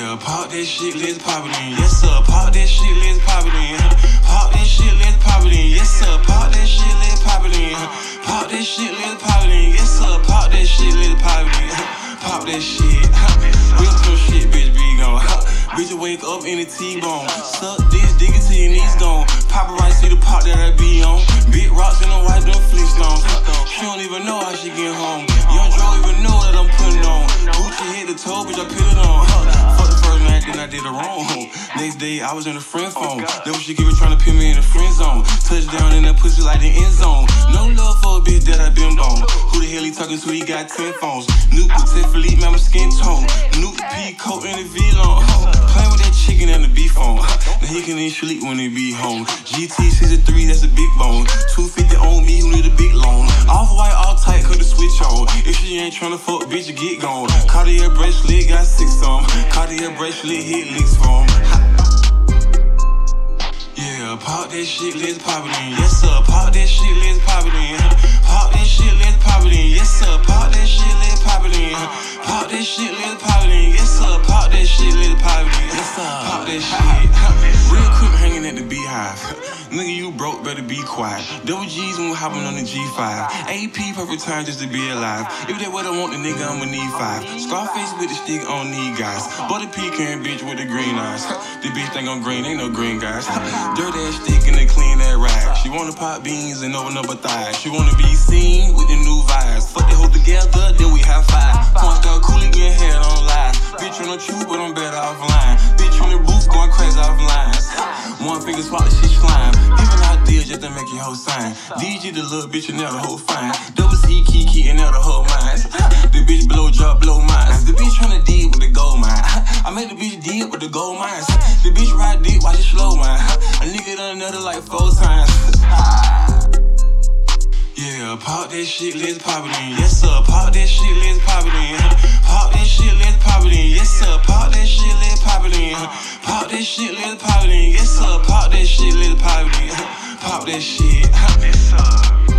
Yeah, pop that shit, let's pop it in. Yes sir, pop that shit, let's pop it in. Pop that shit, let's pop it in. Yes sir, pop that shit, let's pop it in. Pop that shit, let's pop it in. Yes sir, pop that shit, let's pop it in. Pop that shit. Real some shit, bitch, be gone. Bitch, wake up in the T-bone. Suck this, dig it till your knees gone. Paparazzi the pop that I be on. Big rocks in the white, them Flintstones. She don't even know how she get home. Young Joe even know that I'm putting on. Gucci hit the toe, bitch, I put it on. Fuck the first night, then I did it wrong. Next day, I was in the friend phone. Then when she keep it trying to pin me in the friend zone. Touchdown in that pussy like the end zone. No love for a bitch that I been bone. Who the hell he talking to? He got 10 phones. New Petit Philippe, man, my skin tone. New P coat in the V-long. Playing with that chicken and the beef on. Now he can even sleep when he be home. GT 63, that's a big bone. 250 on me, who need a big loan. Off white, all tight, cut the switch on. If she ain't tryna fuck, bitch, you get gone. Cartier bracelet, got 6 on. Cartier bracelet, hit licks from. Yeah, pop that shit, let's pop it in. Yes sir, pop that shit, let's pop it in. Pop that shit, let's pop it in. Yes sir, pop that shit, let's pop it in. Pop that shit, let's pop it in. Yes sir, pop that shit, let's pop it in. Yes sir, pop that shit. Real quick hanging at the beehive. Nigga, you broke, better be quiet. Double G's when we hopping on the G5. AP, perfect time just to be alive. If that what I want, the nigga, I'ma need 5. Scarface with the stick, I don't need guys. Butter pecan bitch with the green eyes. The bitch think I'm green, ain't no green guys. Dirt ass stick and then clean that rag. She wanna pop beans and open up her thighs. She wanna be seen with the new vibes. Fuck the whole together, then we have 5. Punch out coolie, get head on live. Bitch on the truth, but I'm better offline. Bitch on the roof, going crazy off lines. One finger swat the shit slime. Giving out deals just to make your whole sign. DG the little bitch and now the whole fine. Double C, Kiki and now the whole minds. The bitch blow drop, blow mines. The bitch tryna deal with the gold mine. I made the bitch deal with the gold mines. The bitch ride deep, watch it slow mine. A nigga done another like 4 times. Yeah, pop that shit, let's pop it in. Yes sir, pop that shit, let's pop it in. Pop that shit, let's pop it in. Yes sir, pop that shit, let's pop it in. Pop that shit, let's pop it in. Yes sir, pop that shit, let's pop it in. Pop that shit. Yes sir.